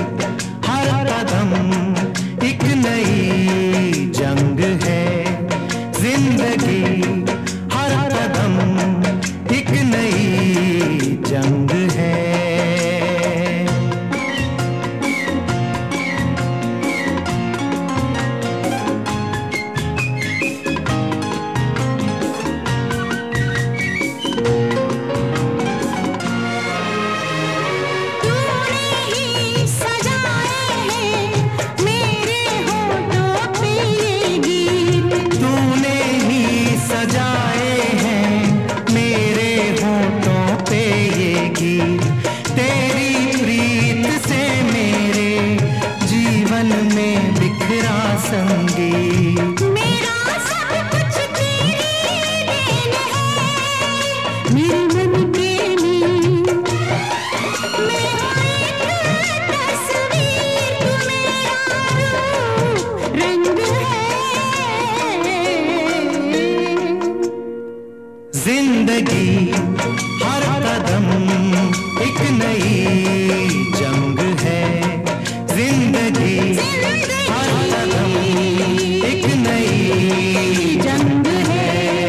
हर कदम एक नई जंग है। जिंदगी हर कदम एक नई जंग है। तेरी प्रीत से मेरे जीवन में बिखरा संगीत। मेरा सब कुछ तेरी देन है, मेरे मन प्रेमी। मेरा एक तस्वीर, तू मेरा रूप रंग है। जिंदगी हर कदम एक नई जंग है। जिंदगी हर कदम एक नई जंग है।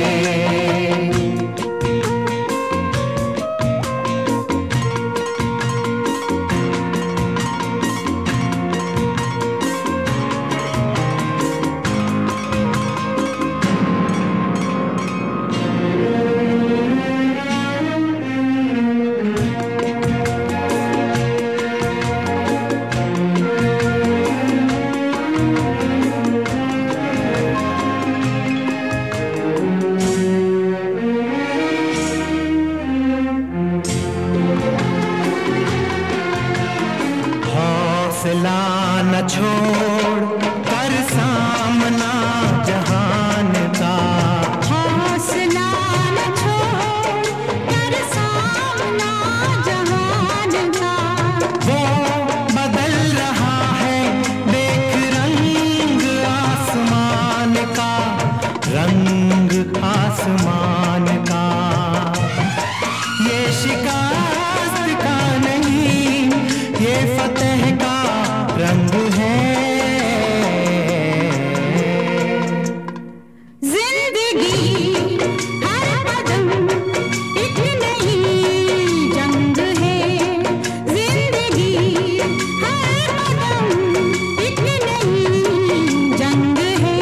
हौसला न छोड़ कर सामना जहान का। हौसला न छोड़ कर सामना जहान का। वो बदल रहा है देख रंग आसमान का। रंग आसमान का ये शिकस्त का नहीं, ये फतेह का रंग है। जिंदगी हर कदम एक नई जंग है। जिंदगी हर कदम एक नई जंग है।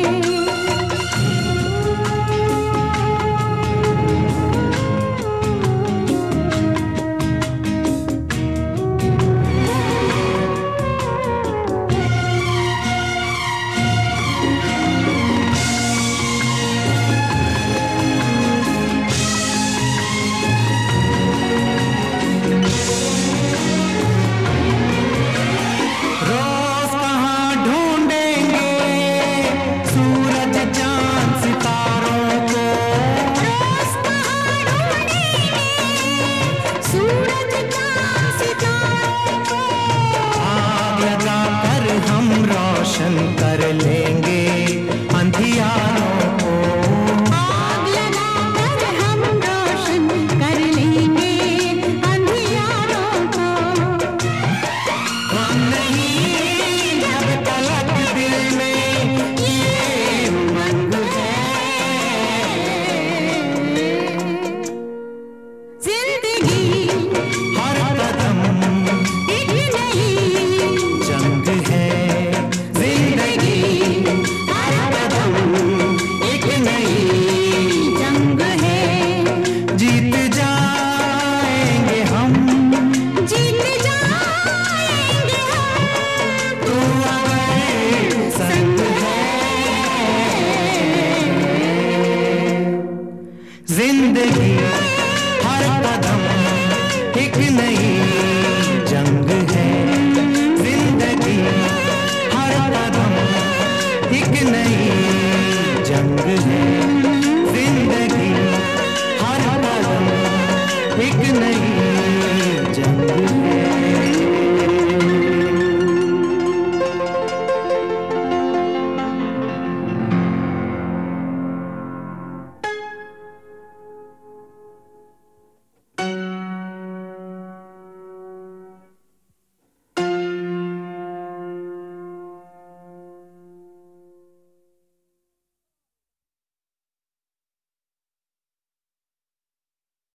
रोज कहाँ ढूंढेंगे सूरज चांद सितारों को। रोज कहाँ ढूंढेंगे सूरज चांद सितारों को। आग लगा कर हम रोशन कर लेंगे अंधियारों को। आग लगा कर हम रोशन कर लेंगे अंधियारों को। हम नहीं